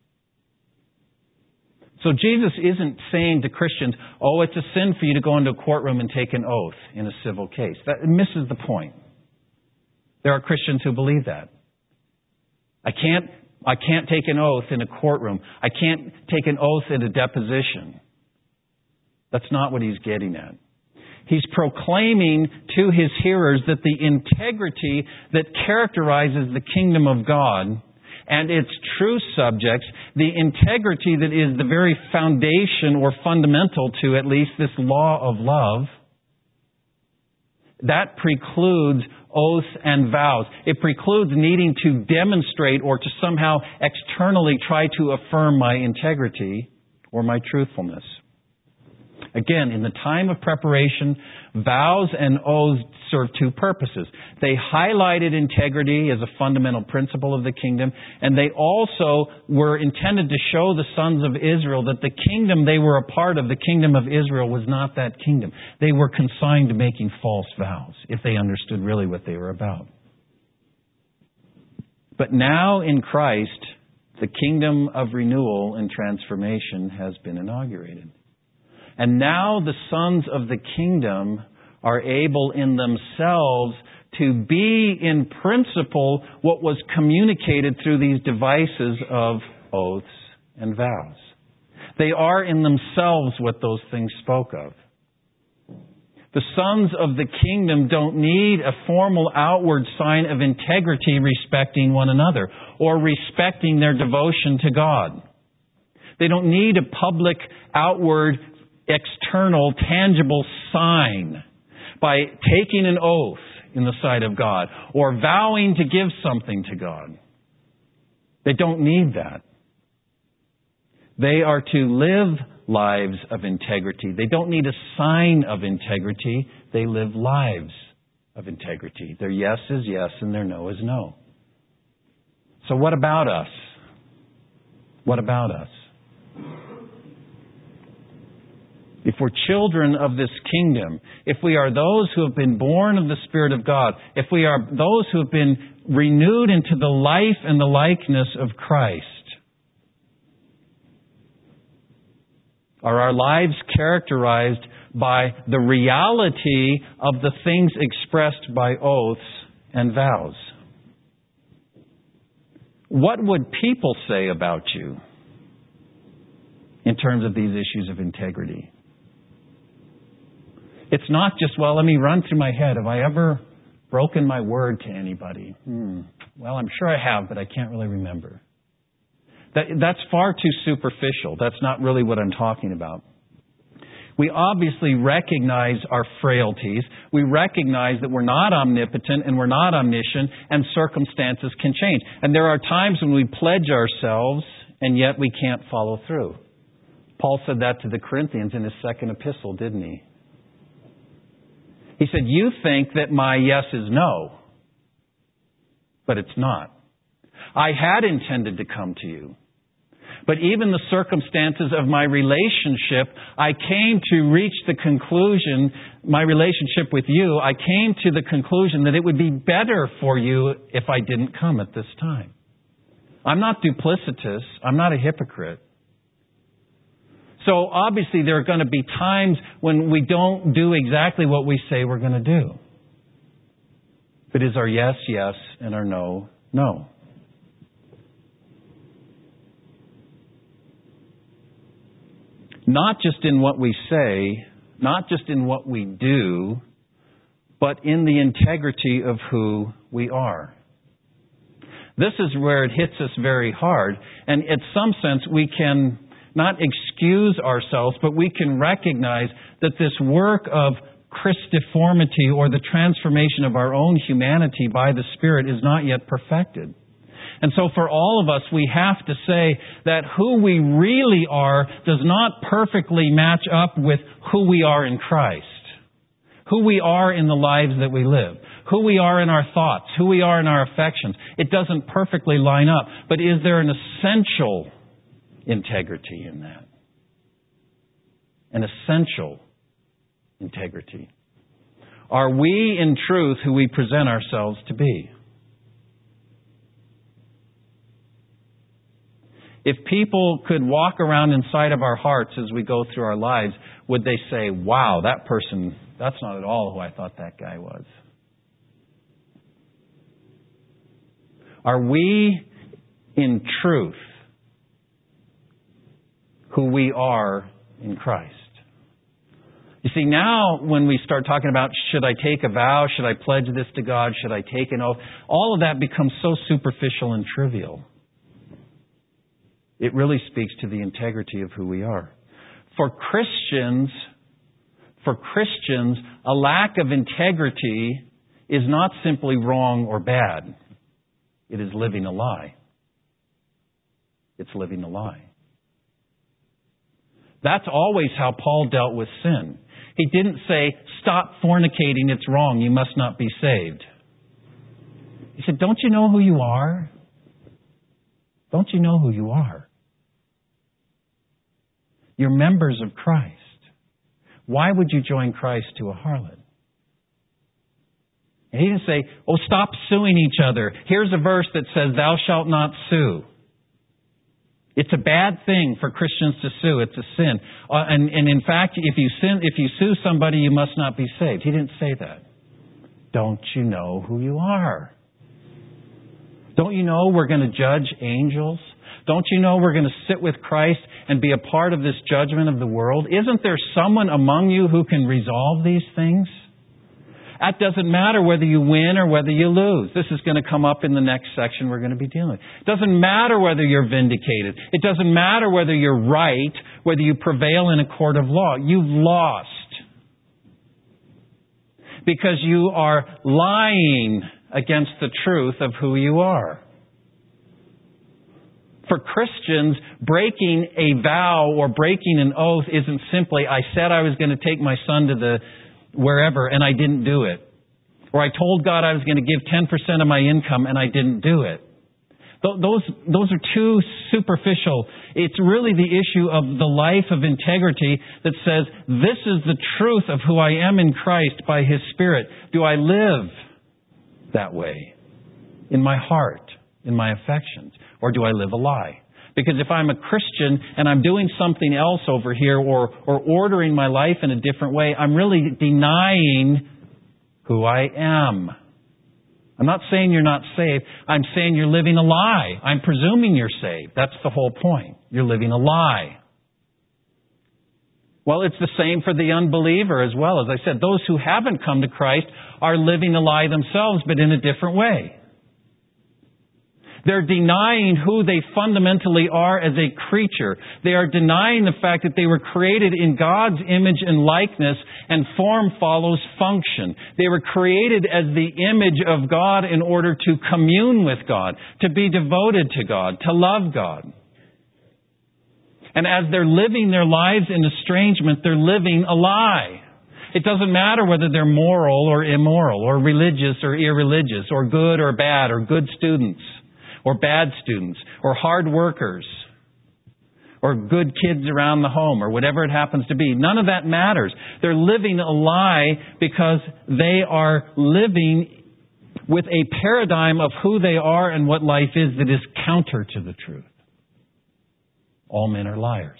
So Jesus isn't saying to Christians, oh, it's a sin for you to go into a courtroom and take an oath in a civil case. That misses the point. There are Christians who believe that. I can't, I can't take an oath in a courtroom. I can't take an oath in a deposition. That's not what he's getting at. He's proclaiming to his hearers that the integrity that characterizes the kingdom of God and its true subjects, the integrity that is the very foundation or fundamental to at least this law of love, that precludes oaths and vows. It precludes needing to demonstrate or to somehow externally try to affirm my integrity or my truthfulness. Again, in the time of preparation, vows and oaths serve two purposes. They highlighted integrity as a fundamental principle of the kingdom, and they also were intended to show the sons of Israel that the kingdom they were a part of, the kingdom of Israel, was not that kingdom. They were consigned to making false vows, if they understood really what they were about. But now in Christ, the kingdom of renewal and transformation has been inaugurated. And now the sons of the kingdom are able in themselves to be in principle what was communicated through these devices of oaths and vows. They are in themselves what those things spoke of. The sons of the kingdom don't need a formal outward sign of integrity respecting one another or respecting their devotion to God. They don't need a public outward external, tangible sign by taking an oath in the sight of God or vowing to give something to God. They don't need that. They are to live lives of integrity. They don't need a sign of integrity. They live lives of integrity. Their yes is yes and their no is no. So what about us? What about us? If we're children of this kingdom, if we are those who have been born of the Spirit of God, if we are those who have been renewed into the life and the likeness of Christ, are our lives characterized by the reality of the things expressed by oaths and vows? What would people say about you in terms of these issues of integrity? It's not just, well, let me run through my head. Have I ever broken my word to anybody? Hmm. Well, I'm sure I have, but I can't really remember. That, that's far too superficial. That's not really what I'm talking about. We obviously recognize our frailties. We recognize that we're not omnipotent and we're not omniscient, and circumstances can change. And there are times when we pledge ourselves and yet we can't follow through. Paul said that to the Corinthians in his second epistle, didn't he? He said, you think that my yes is no, but it's not. I had intended to come to you, but even the circumstances of my relationship, I came to reach the conclusion, my relationship with you, I came to the conclusion that it would be better for you if I didn't come at this time. I'm not duplicitous. I'm not a hypocrite. So obviously there are going to be times when we don't do exactly what we say we're going to do. But is our yes, yes, and our no, no? Not just in what we say, not just in what we do, but in the integrity of who we are. This is where it hits us very hard. And in some sense, we can not excuse ourselves, but we can recognize that this work of Christiformity, or the transformation of our own humanity by the Spirit, is not yet perfected. And so for all of us, we have to say that who we really are does not perfectly match up with who we are in Christ. Who we are in the lives that we live. Who we are in our thoughts. Who we are in our affections. It doesn't perfectly line up. But is there an essential integrity in that? An essential integrity. Are we in truth who we present ourselves to be? If people could walk around inside of our hearts as we go through our lives, would they say, wow, that person, that's not at all who I thought that guy was? Are we in truth who we are in Christ? You see, now when we start talking about, should I take a vow? Should I pledge this to God? Should I take an oath? All of that becomes so superficial and trivial. It really speaks to the integrity of who we are. For Christians, for Christians, a lack of integrity is not simply wrong or bad. It is living a lie. It's living a lie. That's always how Paul dealt with sin. He didn't say, stop fornicating, it's wrong, you must not be saved. He said, don't you know who you are? Don't you know who you are? You're members of Christ. Why would you join Christ to a harlot? And he didn't say, oh, stop suing each other. Here's a verse that says, thou shalt not sue. It's a bad thing for Christians to sue. It's a sin. Uh, and, and in fact, if you sin, if you sue somebody, you must not be saved. He didn't say that. Don't you know who you are? Don't you know we're going to judge angels? Don't you know we're going to sit with Christ and be a part of this judgment of the world? Isn't there someone among you who can resolve these things? That doesn't matter whether you win or whether you lose. This is going to come up in the next section we're going to be dealing with. It doesn't matter whether you're vindicated. It doesn't matter whether you're right, whether you prevail in a court of law. You've lost. Because you are lying against the truth of who you are. For Christians, breaking a vow or breaking an oath isn't simply, I said I was going to take my son to the wherever and I didn't do it. Or I told God I was going to give ten percent of my income and I didn't do it. Those, those are too superficial. It's really the issue of the life of integrity that says, this is the truth of who I am in Christ by His Spirit. Do I live that way in my heart, in my affections? Or do I live a lie? Because if I'm a Christian and I'm doing something else over here or, or ordering my life in a different way, I'm really denying who I am. I'm not saying you're not saved. I'm saying you're living a lie. I'm presuming you're saved. That's the whole point. You're living a lie. Well, it's the same for the unbeliever as well. As I said, those who haven't come to Christ are living a lie themselves, but in a different way. They're denying who they fundamentally are as a creature. They are denying the fact that they were created in God's image and likeness, and form follows function. They were created as the image of God in order to commune with God, to be devoted to God, to love God. And as they're living their lives in estrangement, they're living a lie. It doesn't matter whether they're moral or immoral, or religious or irreligious, or good or bad, or good students or bad students, or hard workers, or good kids around the home, or whatever it happens to be. None of that matters. They're living a lie because they are living with a paradigm of who they are and what life is that is counter to the truth. All men are liars.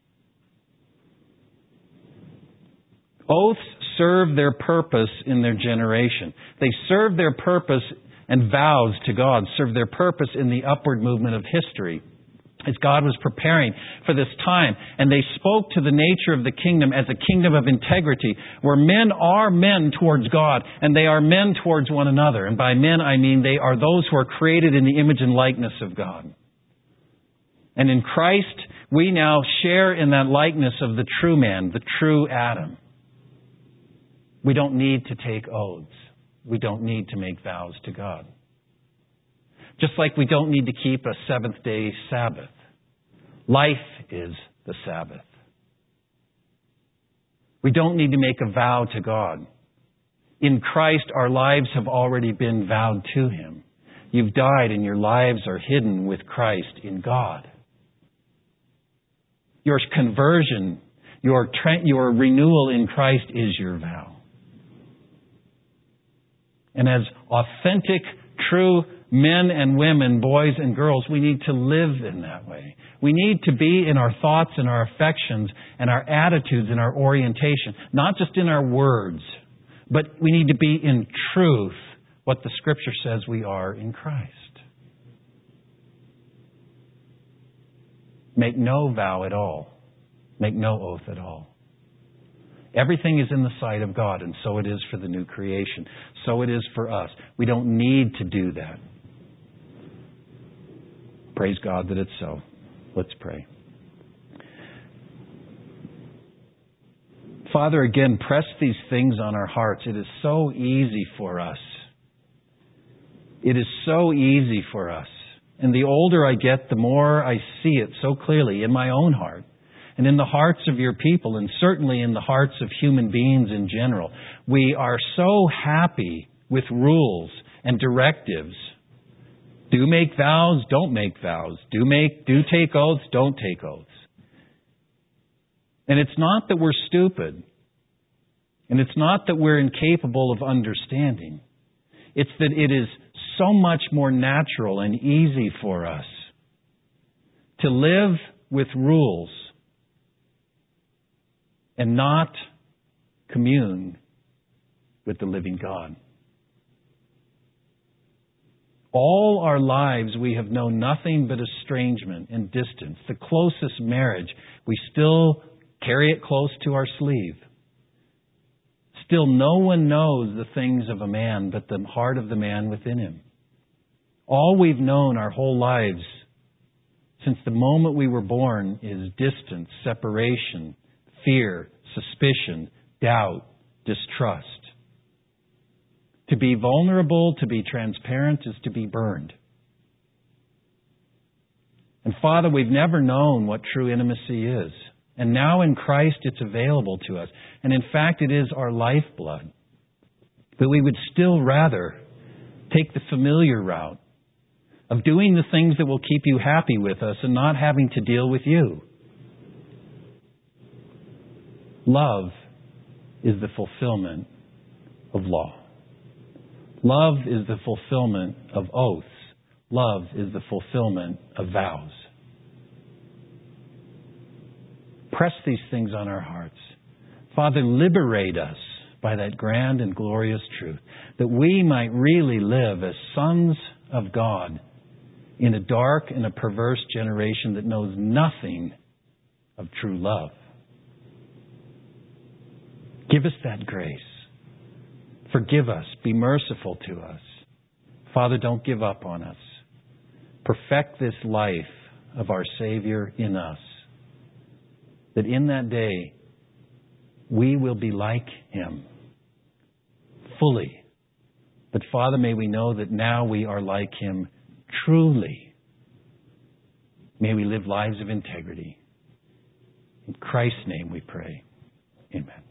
Oaths serve their purpose in their generation. They serve their purpose, and vows to God serve their purpose in the upward movement of history, as God was preparing for this time. And they spoke to the nature of the kingdom as a kingdom of integrity, where men are men towards God, and they are men towards one another. And by men, I mean they are those who are created in the image and likeness of God. And in Christ, we now share in that likeness of the true man, the true Adam. We don't need to take oaths. We don't need to make vows to God. Just like we don't need to keep a seventh day Sabbath. Life is the Sabbath. We don't need to make a vow to God. In Christ, our lives have already been vowed to Him. You've died and your lives are hidden with Christ in God. Your conversion, your, tra- your renewal in Christ is your vow. And as authentic, true men and women, boys and girls, we need to live in that way. We need to be in our thoughts and our affections and our attitudes and our orientation, not just in our words, but we need to be in truth what the Scripture says we are in Christ. Make no vow at all. Make no oath at all. Everything is in the sight of God, and so it is for the new creation. So it is for us. We don't need to do that. Praise God that it's so. Let's pray. Father, again, press these things on our hearts. It is so easy for us. It is so easy for us. And the older I get, the more I see it so clearly in my own heart. And in the hearts of your people, and certainly in the hearts of human beings in general. We are so happy with rules and directives. Do make vows, don't make vows. Do make, do take oaths, don't take oaths. And it's not that we're stupid. And it's not that we're incapable of understanding. It's that it is so much more natural and easy for us to live with rules and not commune with the living God. All our lives we have known nothing but estrangement and distance. The closest marriage, we still carry it close to our sleeve. Still no one knows the things of a man but the heart of the man within him. All we've known our whole lives since the moment we were born is distance, separation, fear, suspicion, doubt, distrust. To be vulnerable, to be transparent, is to be burned. And Father, we've never known what true intimacy is. And now in Christ it's available to us. And in fact, it is our lifeblood. But we would still rather take the familiar route of doing the things that will keep you happy with us and not having to deal with you. Love is the fulfillment of law. Love is the fulfillment of oaths. Love is the fulfillment of vows. Press these things on our hearts. Father, liberate us by that grand and glorious truth, that we might really live as sons of God in a dark and a perverse generation that knows nothing of true love. Give us that grace. Forgive us. Be merciful to us. Father, don't give up on us. Perfect this life of our Savior in us, that in that day we will be like Him fully. But Father, may we know that now we are like Him truly. May we live lives of integrity. In Christ's name we pray. Amen.